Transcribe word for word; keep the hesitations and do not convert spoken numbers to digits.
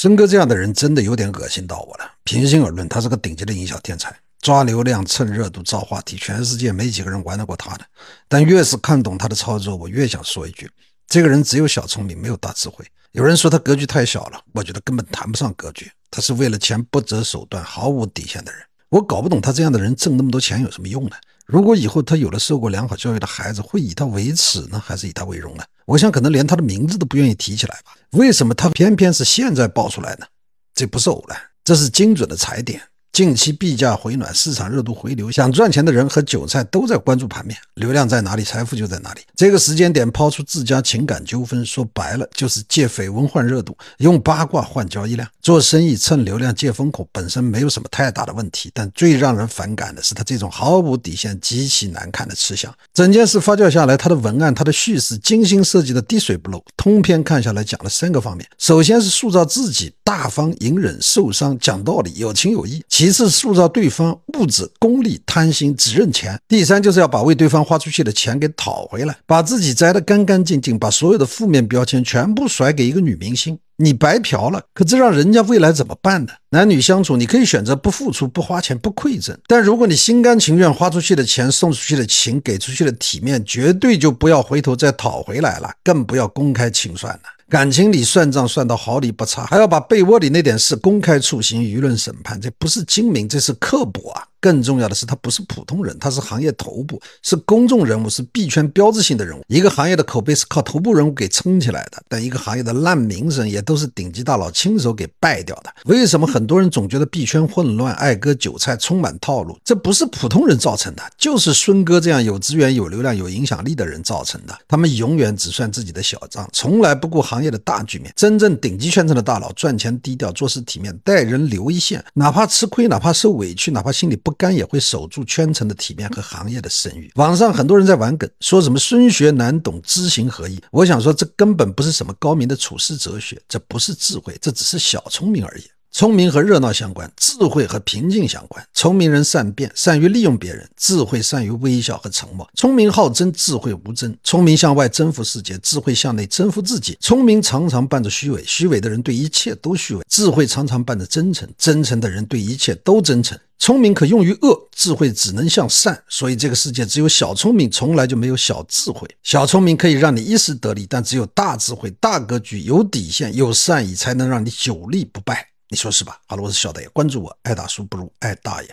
孙哥这样的人真的有点恶心到我了。平心而论，他是个顶级的营销天才，抓流量、蹭热度、造话题，全世界没几个人玩得过他的。但越是看懂他的操作，我越想说一句：这个人只有小聪明，没有大智慧。有人说他格局太小了，我觉得根本谈不上格局，他是为了钱不择手段、毫无底线的人。我搞不懂他这样的人挣那么多钱有什么用呢？如果以后他有了受过良好教育的孩子，会以他为耻呢，还是以他为荣呢？我想可能连他的名字都不愿意提起来吧。为什么他偏偏是现在爆出来呢？这不是偶然，这是精准的踩点。近期币价回暖，市场热度回流，想赚钱的人和韭菜都在关注盘面，流量在哪里，财富就在哪里。这个时间点抛出自家情感纠纷，说白了就是借绯闻换热度，用八卦换交易量。做生意蹭流量借风口本身没有什么太大的问题，但最让人反感的是他这种毫无底线、极其难看的吃相。整件事发酵下来，他的文案、他的叙事精心设计的滴水不漏，通篇看下来讲了三个方面。首先是塑造自己大方、隐忍、受伤、讲道理、有情有义；其次塑造对方物质、功利、贪心、只认钱；第三就是要把为对方花出去的钱给讨回来，把自己摘得干干净净，把所有的负面标签全部甩给一个女明星。你白嫖了，可这让人家未来怎么办呢？男女相处，你可以选择不付出、不花钱、不馈赠，但如果你心甘情愿花出去的钱、送出去的情、给出去的体面，绝对就不要回头再讨回来了，更不要公开清算了。感情里算账算到毫厘不差，还要把被窝里那点事公开处刑、舆论审判，这不是精明，这是刻薄啊！更重要的是，他不是普通人，他是行业头部，是公众人物，是币圈标志性的人物。一个行业的口碑是靠头部人物给撑起来的，但一个行业的烂名声也都是顶级大佬亲手给败掉的。为什么很多人总觉得币圈混乱、爱割韭菜、充满套路？这不是普通人造成的，就是孙哥这样有资源、有流量、有影响力的人造成的。他们永远只算自己的小账，从来不顾行业的大局面。真正顶级圈层的大佬赚钱低调，做事体面，待人留一线，哪怕吃亏，哪怕受委屈，哪怕心里不干，也会守住圈层的体面和行业的声誉。网上很多人在玩梗，说什么孙学难懂，知行合一。我想说，这根本不是什么高明的处世哲学，这不是智慧，这只是小聪明而已。聪明和热闹相关，智慧和平静相关。聪明人善变，善于利用别人；智慧善于微笑和沉默。聪明好争，智慧无争。聪明向外征服世界，智慧向内征服自己。聪明常常伴着虚伪，虚伪的人对一切都虚伪；智慧常常伴着真诚，真诚的人对一切都真诚。聪明可用于恶，智慧只能向善，所以这个世界只有小聪明，从来就没有小智慧。小聪明可以让你一时得利，但只有大智慧、大格局、有底线、有善意，才能让你久立不败。你说是吧？好了，我是小大爷，关注我，爱大叔不如爱大爷。